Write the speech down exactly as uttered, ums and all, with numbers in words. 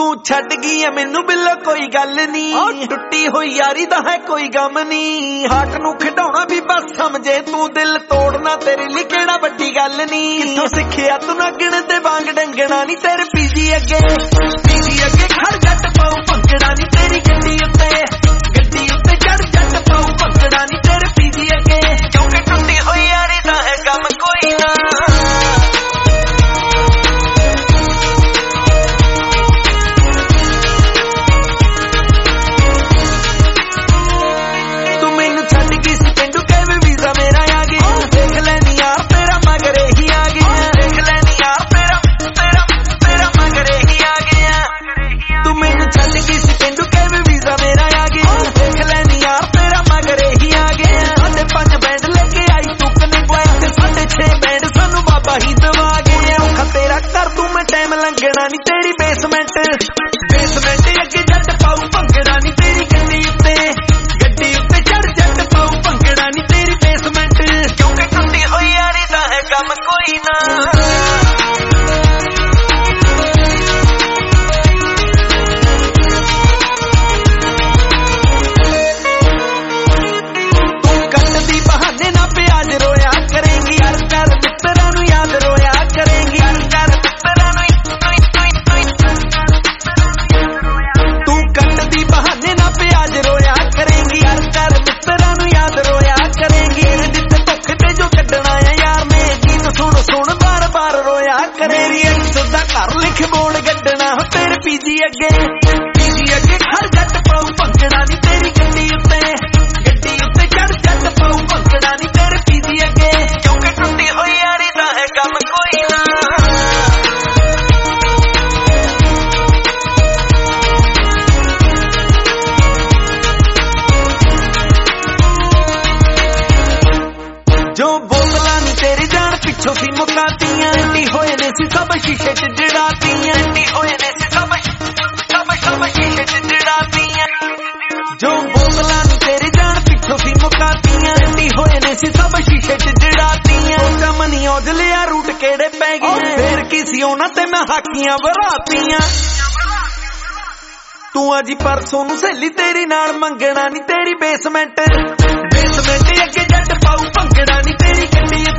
तू छड़ गई है मैनू बिल्लो कोई गल नी, टुटी हुई यारी दा है कोई गम नी। हार्ट नू खिडौना भी बस समझे तू, दिल तोड़ना तेरे लिए केड़ा वड्डी गल नी। कित्थों सिखिया तू नगण दे वांग डंगना नी, तेरे पीजी अगे पीजी अगे खड़ जट पाऊ भंगड़ा नी। तेरी गड्डी उत्ते गड्डी उत्ते चढ़ जट पाऊ भंगड़ा नी, तेरे पीजी अगे क्योंकि टुटी हुई यारी दा है गम कोई ना। लंघना नी तेरी बेसमेंट बेसमेंट अगे जट पाऊ भंगड़ा नी, तेरी गड्डी उत्ते गड्डी उत्ते चढ़ जट पाऊ भंगड़ा नी, तेरी बेसमेंट क्योंकि टुटी हुई यारी दा है गम कोई ना। तू कटदी बहाने ना प्याज रोया करेंगी, हर कर मित्रा नू याद रोया करेंगी, हर कर बोल गड्डना तेरे पीजी अगे पीजी अगे खड़ जट पाऊ भंगड़ा नी, तेरी गड्डी उत्ते गड्डी उत्ते चढ़ जट पाऊ भंगड़ा नी, तेरे पीजी अगे क्योंकि टुटी हुई यारी दा है गम कोई ना। जो बोतला नी तेरी जान पिछों सी मुकातियां, टी होए ने सी सब शीशे च जड़ातियां, टी होए ने सी सब सब सब शीशे च जड़ातियां। जो बोतला नी तेरी जान पिछों सी मुकातियां, टी होए ने सी सब शीशे च जड़ातियां। चमनी औजलिया रूट केड़े पै गए, फिर किसी ओना ते मैं हाकियां बरातियां। तू अजी परसों नू सहेली तेरी नाल मंगना नी, तेरी बेसमेंट बेसमेंट अगे जट पाऊ भंगड़ा नी, तेरी गड्डी